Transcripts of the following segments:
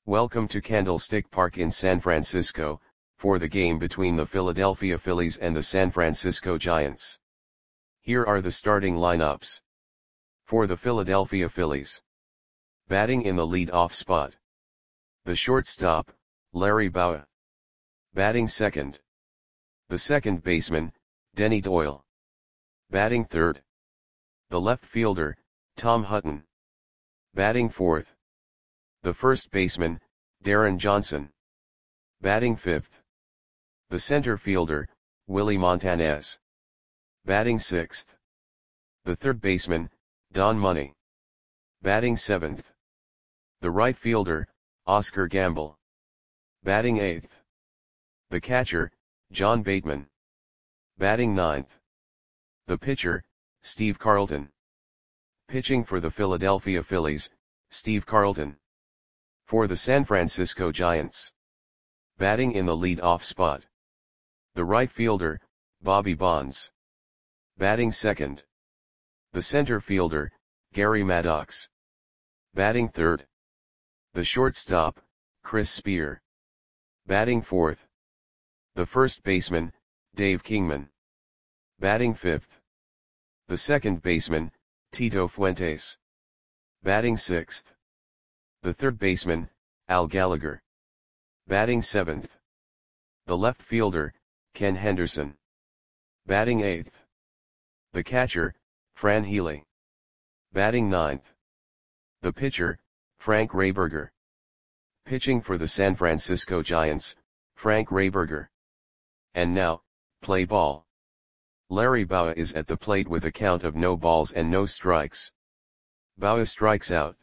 Welcome to Candlestick Park in San Francisco, for the game between the Philadelphia Phillies and the San Francisco Giants. Here are the starting lineups. For the Philadelphia Phillies. Batting in the lead-off spot. The shortstop, Larry Bowa. Batting second. The second baseman, Denny Doyle. Batting third. The left fielder, Tom Hutton. Batting fourth. The first baseman, Darren Johnson. Batting fifth. The center fielder, Willie Montanez. Batting sixth. The third baseman, Don Money. Batting seventh. The right fielder, Oscar Gamble. Batting eighth. The catcher, John Bateman. Batting ninth. The pitcher, Steve Carlton. Pitching for the Philadelphia Phillies, Steve Carlton. For the San Francisco Giants. Batting in the lead-off spot. The right fielder, Bobby Bonds. Batting second. The center fielder, Gary Maddox. Batting third. The shortstop, Chris Spear. Batting fourth. The first baseman, Dave Kingman. Batting fifth. The second baseman, Tito Fuentes. Batting sixth. The third baseman, Al Gallagher. Batting seventh. The left fielder, Ken Henderson. Batting eighth. The catcher, Fran Healy. Batting ninth. The pitcher, Frank Rayberger. Pitching for the San Francisco Giants, Frank Rayberger. And now, play ball. Larry Bowa is at the plate with a count of no balls and no strikes. Bowa strikes out.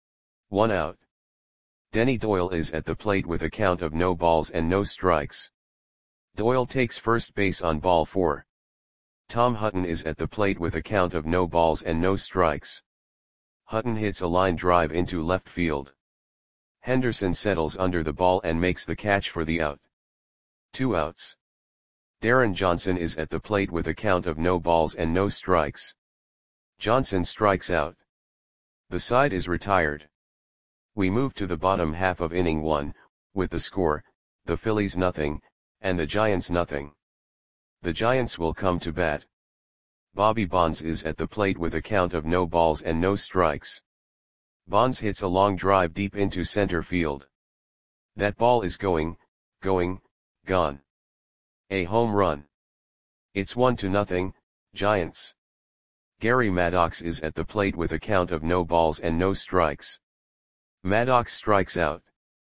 1 out. Denny Doyle is at the plate with a count of no balls and no strikes. Doyle takes first base on ball 4. Tom Hutton is at the plate with a count of no balls and no strikes. Hutton hits a line drive into left field. Henderson settles under the ball and makes the catch for the out. 2 outs. Darren Johnson is at the plate with a count of no balls and no strikes. Johnson strikes out. The side is retired. We move to the bottom half of inning 1, with the score, the Phillies nothing, and the Giants nothing. The Giants will come to bat. Bobby Bonds is at the plate with a count of no balls and no strikes. Bonds hits a long drive deep into center field. That ball is gone. A home run. It's 1-0, Giants. Gary Maddox is at the plate with a count of no balls and no strikes. Maddox strikes out.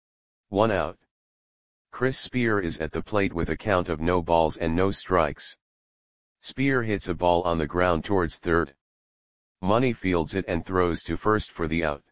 1 out. Chris Spear is at the plate with a count of no balls and no strikes. Spear hits a ball on the ground towards third. Money fields it and throws to first for the out.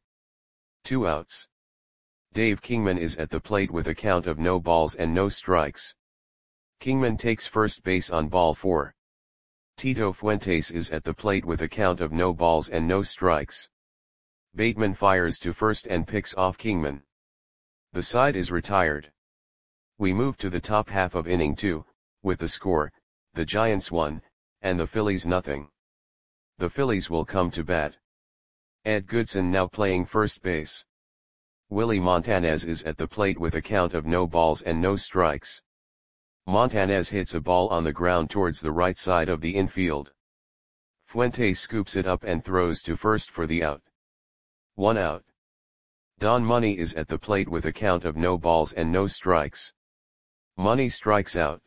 2 outs. Dave Kingman is at the plate with a count of no balls and no strikes. Kingman takes first base on ball 4. Tito Fuentes is at the plate with a count of no balls and no strikes. Bateman fires to first and picks off Kingman. The side is retired. We move to the top half of inning 2, with the score, the Giants 1, and the Phillies nothing. The Phillies will come to bat. Ed Goodson now playing first base. Willie Montanez is at the plate with a count of no balls and no strikes. Montanez hits a ball on the ground towards the right side of the infield. Fuentes scoops it up and throws to first for the out. 1 out. Don Money is at the plate with a count of no balls and no strikes. Money strikes out.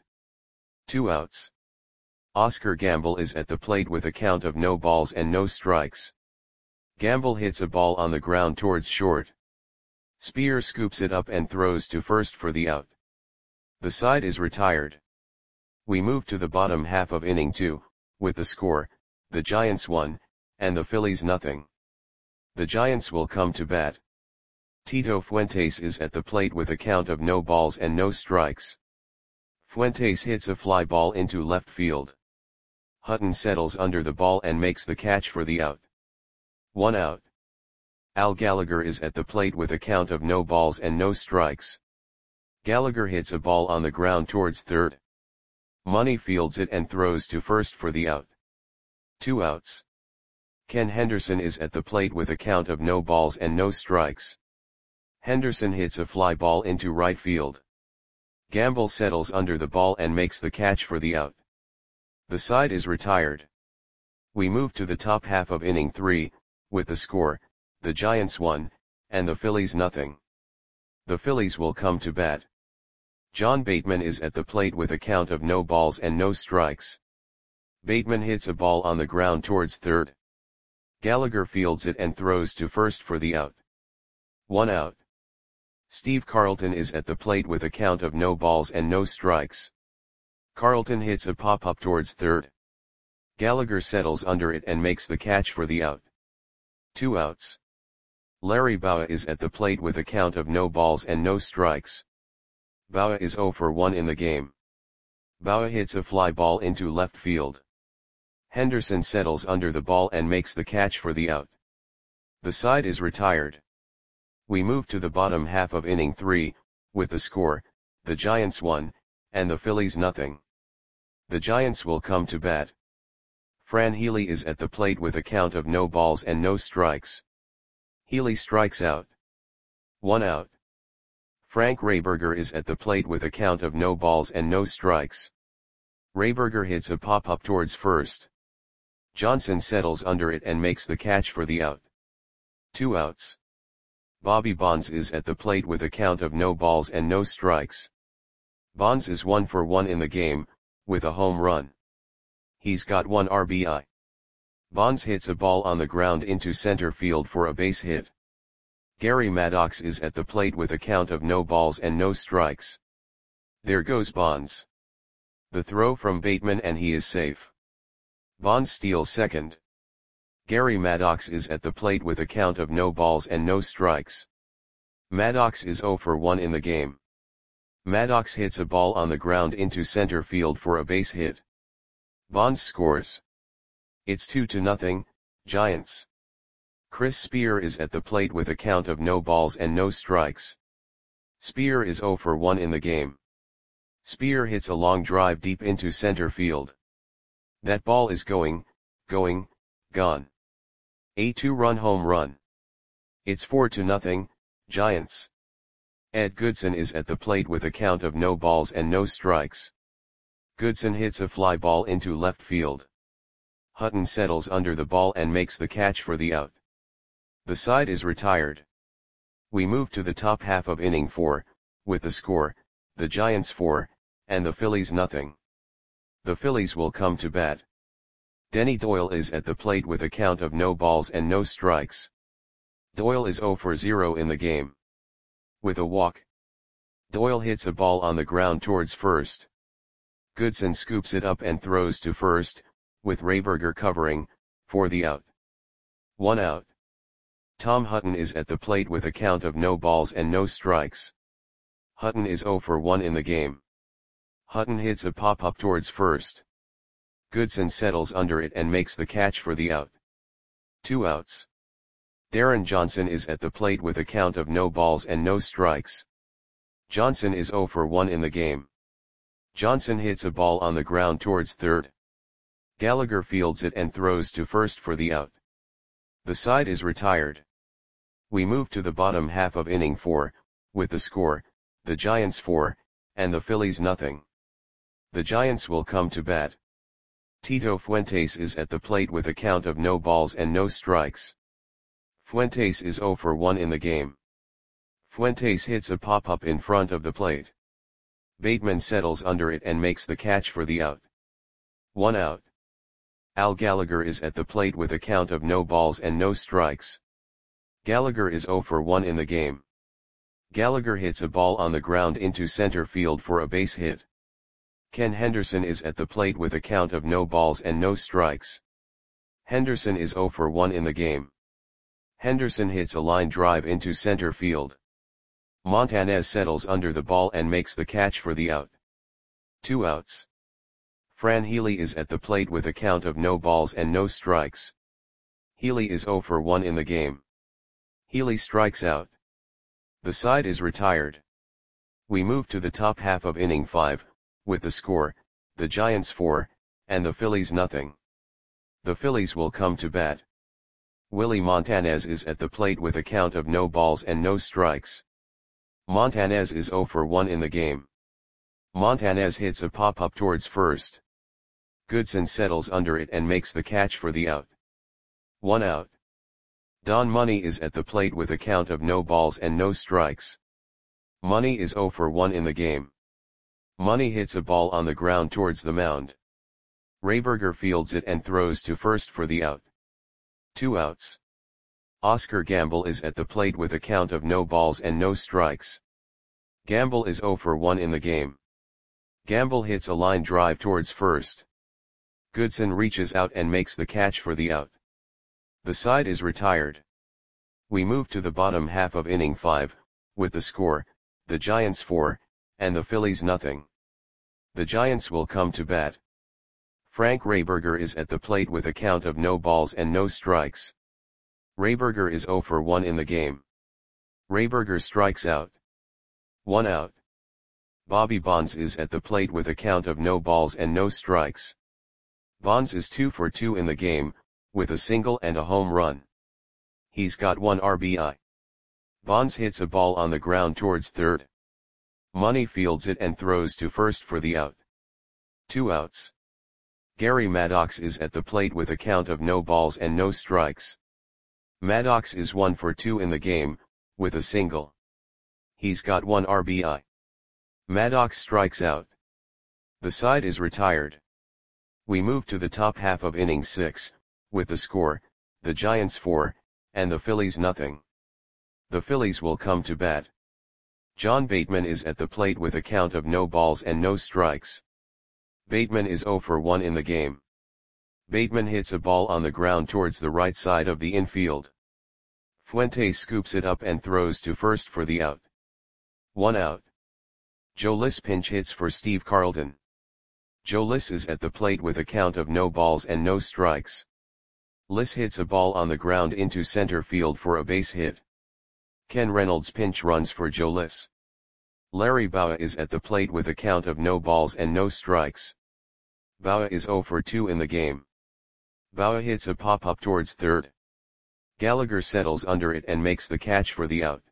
2 outs. Oscar Gamble is at the plate with a count of no balls and no strikes. Gamble hits a ball on the ground towards short. Spear scoops it up and throws to first for the out. The side is retired. We move to the bottom half of inning 2, with the score, the Giants 1, and the Phillies nothing. The Giants will come to bat. Tito Fuentes is at the plate with a count of no balls and no strikes. Fuentes hits a fly ball into left field. Hutton settles under the ball and makes the catch for the out. 1 out. Al Gallagher is at the plate with a count of no balls and no strikes. Gallagher hits a ball on the ground towards third. Money fields it and throws to first for the out. 2 outs. Ken Henderson is at the plate with a count of no balls and no strikes. Henderson hits a fly ball into right field. Gamble settles under the ball and makes the catch for the out. The side is retired. We move to the top half of inning 3, with the score, the Giants 1, and the Phillies nothing. The Phillies will come to bat. John Bateman is at the plate with a count of no balls and no strikes. Bateman hits a ball on the ground towards third. Gallagher fields it and throws to first for the out. 1 out. Steve Carlton is at the plate with a count of no balls and no strikes. Carlton hits a pop-up towards third. Gallagher settles under it and makes the catch for the out. 2 outs. Larry Bowa is at the plate with a count of no balls and no strikes. Bowa is 0 for 1 in the game. Bowa hits a fly ball into left field. Henderson settles under the ball and makes the catch for the out. The side is retired. We move to the bottom half of inning 3, with the score, the Giants 1, and the Phillies nothing. The Giants will come to bat. Fran Healy is at the plate with a count of no balls and no strikes. Healy strikes out. 1 out. Frank Rayberger is at the plate with a count of no balls and no strikes. Rayberger hits a pop-up towards first. Johnson settles under it and makes the catch for the out. 2 outs. Bobby Bonds is at the plate with a count of no balls and no strikes. Bonds is 1 for 1 in the game, with a home run. He's got 1 RBI. Bonds hits a ball on the ground into center field for a base hit. Gary Maddox is at the plate with a count of no balls and no strikes. There goes Bonds. The throw from Bateman and he is safe. Bonds steals second. Gary Maddox is at the plate with a count of no balls and no strikes. Maddox is 0 for 1 in the game. Maddox hits a ball on the ground into center field for a base hit. Bonds scores. It's 2-0, Giants. Chris Spear is at the plate with a count of no balls and no strikes. Spear is 0 for 1 in the game. Spear hits a long drive deep into center field. That ball is gone. A 2-run home run. It's 4-0, Giants. Ed Goodson is at the plate with a count of no balls and no strikes. Goodson hits a fly ball into left field. Hutton settles under the ball and makes the catch for the out. The side is retired. We move to the top half of inning 4, with the score, the Giants 4, and the Phillies nothing. The Phillies will come to bat. Denny Doyle is at the plate with a count of no balls and no strikes. Doyle is 0 for 0 in the game. With a walk. Doyle hits a ball on the ground towards first. Goodson scoops it up and throws to first, with Rayberger covering, for the out. 1 out. Tom Hutton is at the plate with a count of no balls and no strikes. Hutton is 0 for 1 in the game. Hutton hits a pop-up towards first. Goodson settles under it and makes the catch for the out. 2 outs. Darren Johnson is at the plate with a count of no balls and no strikes. Johnson is 0 for 1 in the game. Johnson hits a ball on the ground towards third. Gallagher fields it and throws to first for the out. The side is retired. We move to the bottom half of inning 4, with the score, the Giants 4, and the Phillies nothing. The Giants will come to bat. Tito Fuentes is at the plate with a count of no balls and no strikes. Fuentes is 0 for 1 in the game. Fuentes hits a pop-up in front of the plate. Bateman settles under it and makes the catch for the out. 1 out. Al Gallagher is at the plate with a count of no balls and no strikes. Gallagher is 0 for 1 in the game. Gallagher hits a ball on the ground into center field for a base hit. Ken Henderson is at the plate with a count of no balls and no strikes. Henderson is 0 for 1 in the game. Henderson hits a line drive into center field. Montanez settles under the ball and makes the catch for the out. 2 outs. Fran Healy is at the plate with a count of no balls and no strikes. Healy is 0 for 1 in the game. Healy strikes out. The side is retired. We move to the top half of inning 5, with the score, the Giants 4, and the Phillies nothing. The Phillies will come to bat. Willie Montanez is at the plate with a count of no balls and no strikes. Montanez is 0 for 1 in the game. Montanez hits a pop-up towards first. Goodson settles under it and makes the catch for the out. 1 out. Don Money is at the plate with a count of no balls and no strikes. Money is 0 for 1 in the game. Money hits a ball on the ground towards the mound. Rehberger fields it and throws to first for the out. 2 outs. Oscar Gamble is at the plate with a count of no balls and no strikes. Gamble is 0 for 1 in the game. Gamble hits a line drive towards first. Goodson reaches out and makes the catch for the out. The side is retired. We move to the bottom half of inning 5, with the score, the Giants 4, and the Phillies nothing. The Giants will come to bat. Frank Rehberger is at the plate with a count of no balls and no strikes. Rehberger is 0 for 1 in the game. Rehberger strikes out. 1 out. Bobby Bonds is at the plate with a count of no balls and no strikes. Bonds is 2 for 2 in the game, with a single and a home run. He's got 1 RBI. Bonds hits a ball on the ground towards third. Money fields it and throws to first for the out. 2 outs. Gary Maddox is at the plate with a count of no balls and no strikes. Maddox is 1 for 2 in the game, with a single. He's got 1 RBI. Maddox strikes out. The side is retired. We move to the top half of inning 6, with the score, the Giants 4, and the Phillies nothing. The Phillies will come to bat. John Bateman is at the plate with a count of no balls and no strikes. Bateman is 0 for 1 in the game. Bateman hits a ball on the ground towards the right side of the infield. Fuentes scoops it up and throws to first for the out. 1 out. Joe Liss pinch hits for Steve Carlton. Joe Liss is at the plate with a count of no balls and no strikes. Liss hits a ball on the ground into center field for a base hit. Ken Reynolds pinch runs for Joe Liss. Larry Bowa is at the plate with a count of no balls and no strikes. Bowa is 0 for 2 in the game. Bowa hits a pop-up towards third. Gallagher settles under it and makes the catch for the out.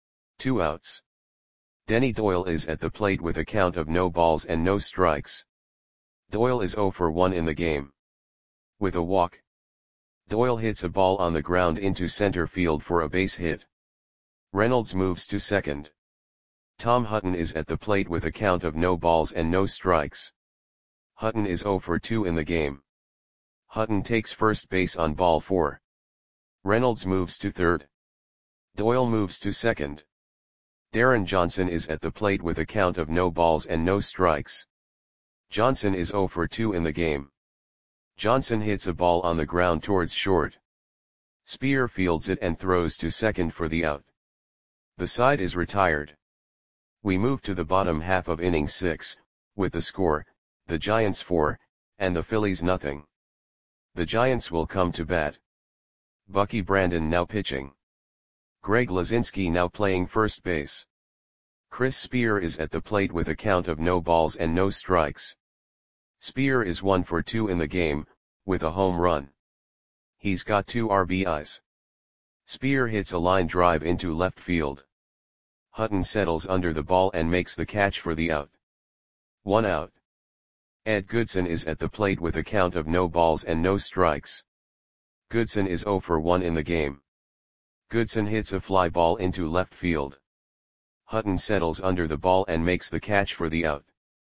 2 outs. Denny Doyle is at the plate with a count of no balls and no strikes. Doyle is 0 for 1 in the game. With a walk. Doyle hits a ball on the ground into center field for a base hit. Reynolds moves to second. Tom Hutton is at the plate with a count of no balls and no strikes. Hutton is 0 for 2 in the game. Hutton takes first base on ball 4. Reynolds moves to third. Doyle moves to second. Darren Johnson is at the plate with a count of no balls and no strikes. Johnson is 0 for 2 in the game. Johnson hits a ball on the ground towards short. Spear fields it and throws to second for the out. The side is retired. We move to the bottom half of inning 6, with the score, the Giants 4, and the Phillies nothing. The Giants will come to bat. Bucky Brandon now pitching. Greg Lazinski now playing first base. Chris Spear is at the plate with a count of no balls and no strikes. Spear is 1 for 2 in the game, with a home run. He's got 2 RBIs. Spear hits a line drive into left field. Hutton settles under the ball and makes the catch for the out. 1 out. Ed Goodson is at the plate with a count of no balls and no strikes. Goodson is 0 for 1 in the game. Goodson hits a fly ball into left field. Hutton settles under the ball and makes the catch for the out.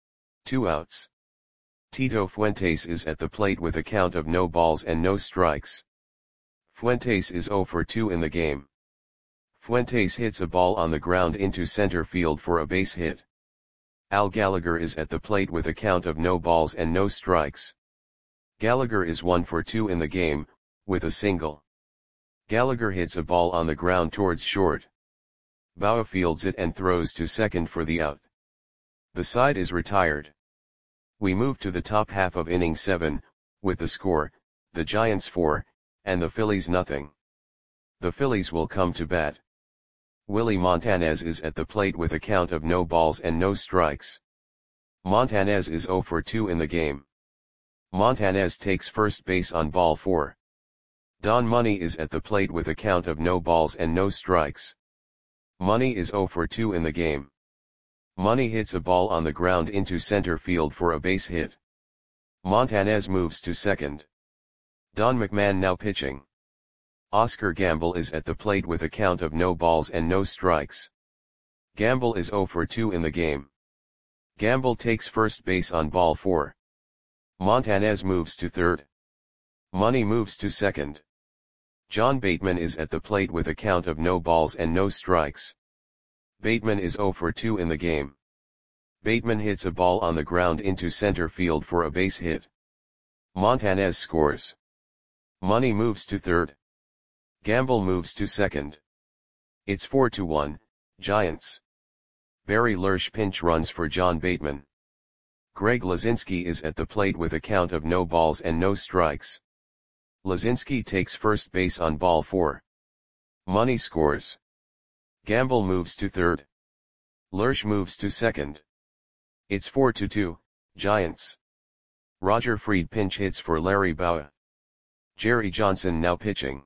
2 outs. Tito Fuentes is at the plate with a count of no balls and no strikes. Fuentes is 0 for 2 in the game. Fuentes hits a ball on the ground into center field for a base hit. Al Gallagher is at the plate with a count of no balls and no strikes. Gallagher is 1 for 2 in the game, with a single. Gallagher hits a ball on the ground towards short. Bowa fields it and throws to second for the out. The side is retired. We move to the top half of inning 7, with the score, the Giants 4, and the Phillies nothing. The Phillies will come to bat. Willie Montanez is at the plate with a count of no balls and no strikes. Montanez is 0 for 2 in the game. Montanez takes first base on ball 4. Don Money is at the plate with a count of no balls and no strikes. Money is 0 for 2 in the game. Money hits a ball on the ground into center field for a base hit. Montanez moves to second. Don McMahon now pitching. Oscar Gamble is at the plate with a count of no balls and no strikes. Gamble is 0 for 2 in the game. Gamble takes first base on ball 4. Montanez moves to third. Money moves to second. John Bateman is at the plate with a count of no balls and no strikes. Bateman is 0 for 2 in the game. Bateman hits a ball on the ground into center field for a base hit. Montanez scores. Money moves to third. Gamble moves to second. It's 4-1, Giants. Barry Lersch pinch runs for John Bateman. Greg Lazinski is at the plate with a count of no balls and no strikes. Lazinski takes first base on ball 4. Money scores. Gamble moves to third. Lersch moves to second. It's 4-2, Giants. Roger Freed pinch hits for Larry Bowa. Jerry Johnson now pitching.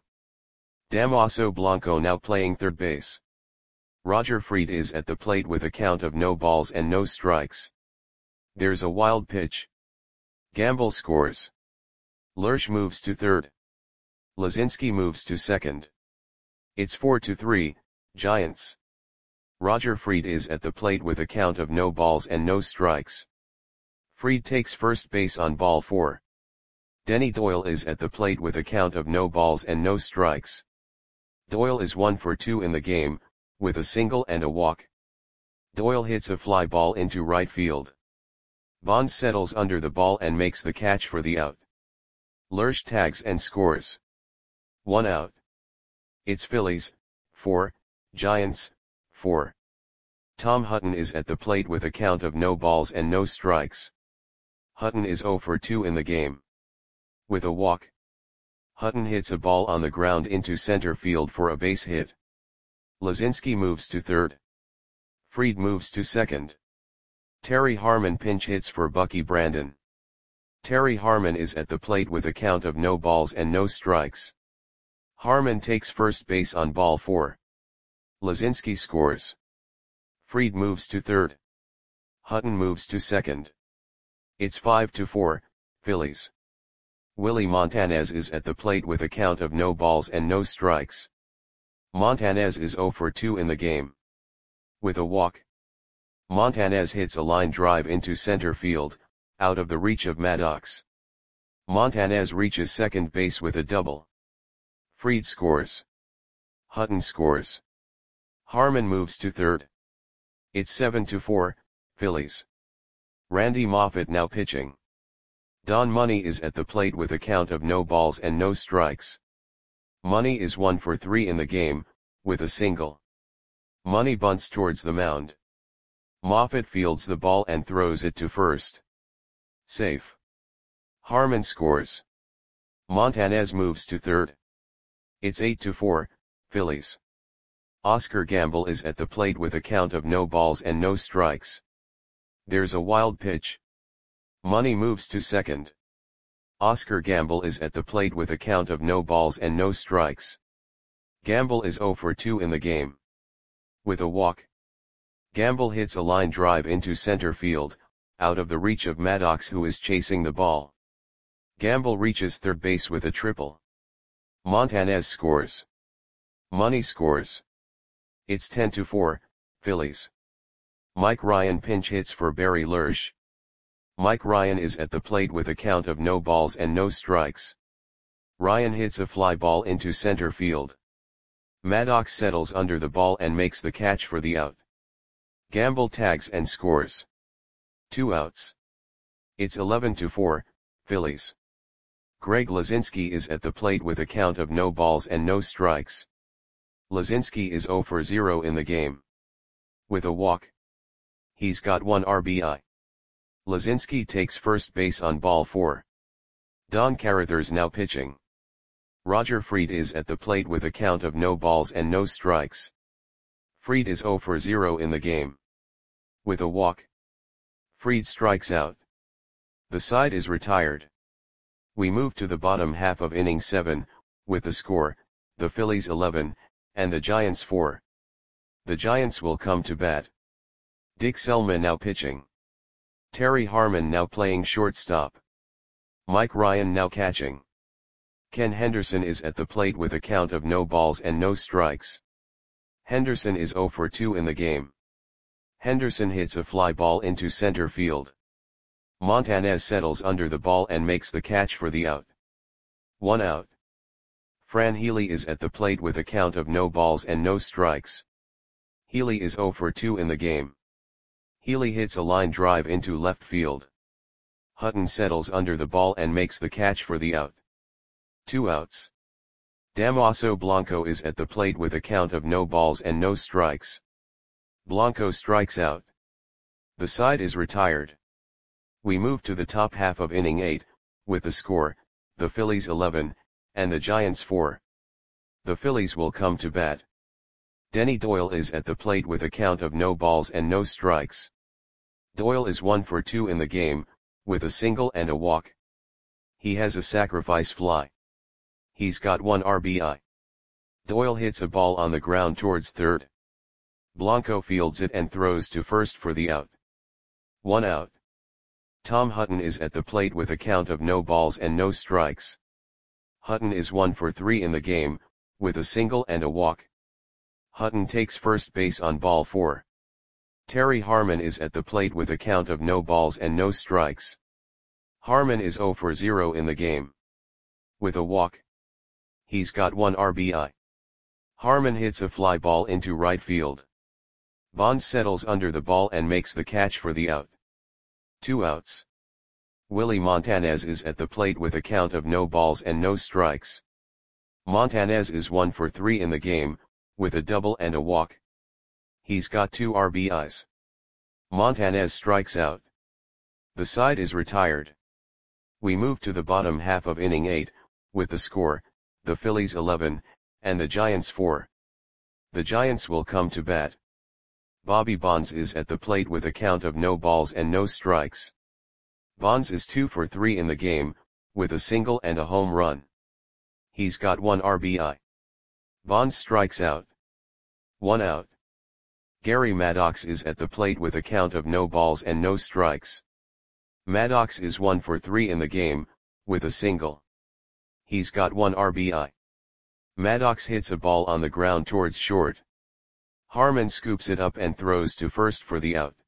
Damaso Blanco now playing third base. Roger Freed is at the plate with a count of no balls and no strikes. There's a wild pitch. Gamble scores. Lersch moves to third. Lazinski moves to second. It's 4-3, Giants. Roger Freed is at the plate with a count of no balls and no strikes. Freed takes first base on ball 4. Denny Doyle is at the plate with a count of no balls and no strikes. Doyle is 1 for 2 in the game, with a single and a walk. Doyle hits a fly ball into right field. Bonds settles under the ball and makes the catch for the out. Lersch tags and scores. 1 out. It's Phillies, 4, Giants, 4. Tom Hutton is at the plate with a count of no balls and no strikes. Hutton is 0 for 2 in the game. With a walk. Hutton hits a ball on the ground into center field for a base hit. Lazinski moves to third. Freed moves to second. Terry Harmon pinch hits for Bucky Brandon. Terry Harmon is at the plate with a count of no balls and no strikes. Harmon takes first base on ball 4. Lazinski scores. Freed moves to third. Hutton moves to second. It's 5-4, Phillies. Willie Montanez is at the plate with a count of no balls and no strikes. Montanez is 0 for 2 in the game. With a walk. Montanez hits a line drive into center field, out of the reach of Maddox. Montanez reaches second base with a double. Freed scores. Hutton scores. Harmon moves to third. It's 7-4, Phillies. Randy Moffett now pitching. Don Money is at the plate with a count of no balls and no strikes. Money is 1 for 3 in the game, with a single. Money bunts towards the mound. Moffett fields the ball and throws it to first. Safe. Harmon scores. Montanez moves to third. It's 8-4, Phillies. Oscar Gamble is at the plate with a count of no balls and no strikes. There's a wild pitch. Money moves to second. Oscar Gamble is at the plate with a count of no balls and no strikes. Gamble is 0 for 2 in the game. With a walk. Gamble hits a line drive into center field, out of the reach of Maddox who is chasing the ball. Gamble reaches third base with a triple. Montanez scores. Money scores. It's 10-4, Phillies. Mike Ryan pinch hits for Barry Lersch. Mike Ryan is at the plate with a count of no balls and no strikes. Ryan hits a fly ball into center field. Maddox settles under the ball and makes the catch for the out. Gamble tags and scores. 2 outs. It's 11-4, Phillies. Greg Lazinski is at the plate with a count of no balls and no strikes. Lazinski is 0 for 0 in the game. With a walk. He's got 1 RBI. Lazinski takes first base on ball 4. Don Carruthers now pitching. Roger Freed is at the plate with a count of no balls and no strikes. Freed is 0 for 0 in the game. With a walk. Freed strikes out. The side is retired. We move to the bottom half of inning 7, with the score, the Phillies 11, and the Giants 4. The Giants will come to bat. Dick Selman now pitching. Terry Harmon now playing shortstop. Mike Ryan now catching. Ken Henderson is at the plate with a count of no balls and no strikes. Henderson is 0 for 2 in the game. Henderson hits a fly ball into center field. Montanez settles under the ball and makes the catch for the out. 1 out. Fran Healy is at the plate with a count of no balls and no strikes. Healy is 0 for 2 in the game. Healy hits a line drive into left field. Hutton settles under the ball and makes the catch for the out. 2 outs. Damaso Blanco is at the plate with a count of no balls and no strikes. Blanco strikes out. The side is retired. We move to the top half of inning 8, with the score, the Phillies 11, and the Giants 4. The Phillies will come to bat. Denny Doyle is at the plate with a count of no balls and no strikes. Doyle is 1 for 2 in the game, with a single and a walk. He has a sacrifice fly. He's got 1 RBI. Doyle hits a ball on the ground towards third. Blanco fields it and throws to first for the out. 1 out. Tom Hutton is at the plate with a count of no balls and no strikes. Hutton is 1 for 3 in the game, with a single and a walk. Hutton takes first base on ball 4. Terry Harmon is at the plate with a count of no balls and no strikes. Harmon is 0 for 0 in the game. With a walk. He's got 1 RBI. Harmon hits a fly ball into right field. Bonds settles under the ball and makes the catch for the out. 2 outs. Willie Montanez is at the plate with a count of no balls and no strikes. Montanez is 1 for 3 in the game, with a double and a walk. He's got 2 RBIs. Montanez strikes out. The side is retired. We move to the bottom half of inning 8, with the score, the Phillies 11, and the Giants 4. The Giants will come to bat. Bobby Bonds is at the plate with a count of no balls and no strikes. Bonds is 2 for 3 in the game, with a single and a home run. He's got 1 RBI. Bonds strikes out. 1 out. Gary Maddox is at the plate with a count of no balls and no strikes. Maddox is 1 for 3 in the game, with a single. He's got 1 RBI. Maddox hits a ball on the ground towards short. Harmon scoops it up and throws to first for the out.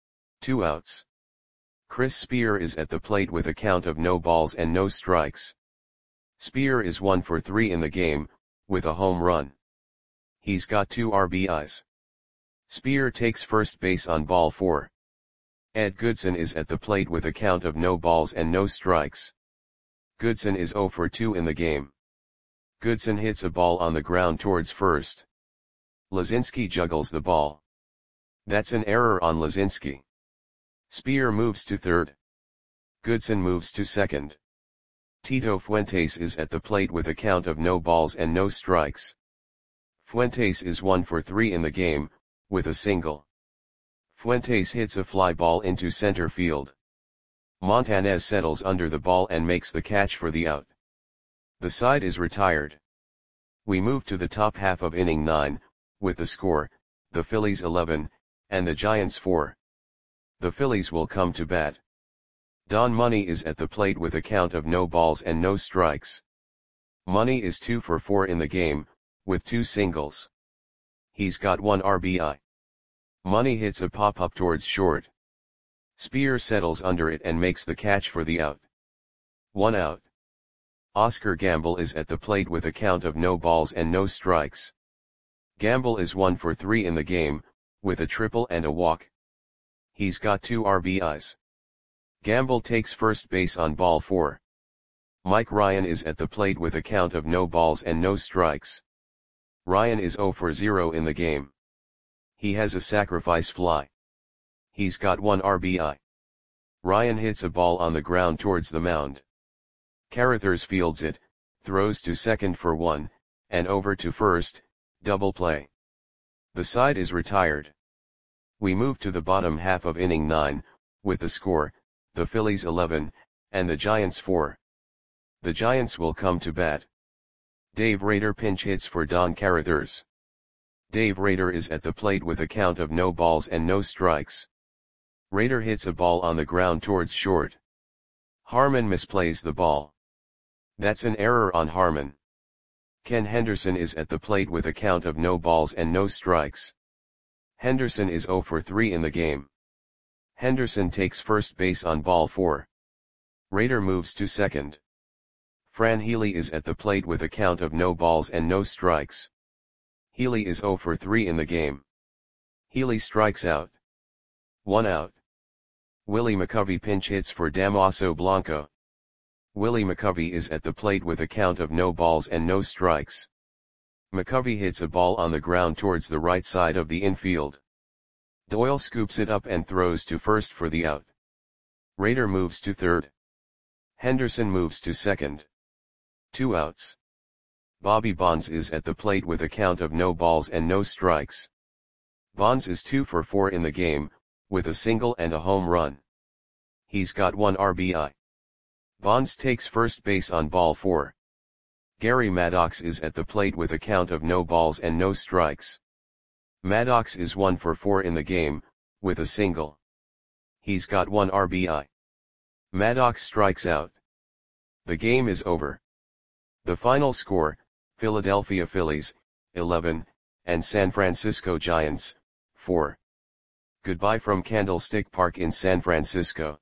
2 outs. Chris Spear is at the plate with a count of no balls and no strikes. Spear is 1 for 3 in the game, with a home run. He's got 2 RBIs. Spear takes first base on ball 4. Ed Goodson is at the plate with a count of no balls and no strikes. Goodson is 0 for 2 in the game. Goodson hits a ball on the ground towards first. Lazinski juggles the ball. That's an error on Lazinski. Spear moves to third. Goodson moves to second. Tito Fuentes is at the plate with a count of no balls and no strikes. Fuentes is 1 for 3 in the game, with a single. Fuentes hits a fly ball into center field. Montanez settles under the ball and makes the catch for the out. The side is retired. We move to the top half of inning 9, with the score, the Phillies 11, and the Giants 4. The Phillies will come to bat. Don Money is at the plate with a count of no balls and no strikes. Money is 2 for 4 in the game, with 2 singles. He's got 1 RBI. Money hits a pop-up towards short. Spear settles under it and makes the catch for the out. 1 out. Oscar Gamble is at the plate with a count of no balls and no strikes. Gamble is 1 for 3 in the game, with a triple and a walk. He's got 2 RBIs. Gamble takes first base on ball 4. Mike Ryan is at the plate with a count of no balls and no strikes. Ryan is 0 for 0 in the game. He has a sacrifice fly. He's got 1 RBI. Ryan hits a ball on the ground towards the mound. Carruthers fields it, throws to second for 1, and over to first, double play. The side is retired. We move to the bottom half of inning 9, with the score, the Phillies 11, and the Giants 4. The Giants will come to bat. Dave Rader pinch hits for Don Carruthers. Dave Rader is at the plate with a count of no balls and no strikes. Rader hits a ball on the ground towards short. Harman misplays the ball. That's an error on Harman. Ken Henderson is at the plate with a count of no balls and no strikes. Henderson is 0 for 3 in the game. Henderson takes first base on ball 4. Rader moves to second. Fran Healy is at the plate with a count of no balls and no strikes. Healy is 0 for 3 in the game. Healy strikes out. 1 out. Willie McCovey pinch hits for Damaso Blanco. Willie McCovey is at the plate with a count of no balls and no strikes. McCovey hits a ball on the ground towards the right side of the infield. Doyle scoops it up and throws to first for the out. Rader moves to third. Henderson moves to second. 2 outs. Bobby Bonds is at the plate with a count of no balls and no strikes. Bonds is 2 for 4 in the game, with a single and a home run. He's got 1 RBI. Bonds takes first base on ball 4. Gary Maddox is at the plate with a count of no balls and no strikes. Maddox is 1 for 4 in the game, with a single. He's got 1 RBI. Maddox strikes out. The game is over. The final score, Philadelphia Phillies, 11, and San Francisco Giants, 4. Goodbye from Candlestick Park in San Francisco.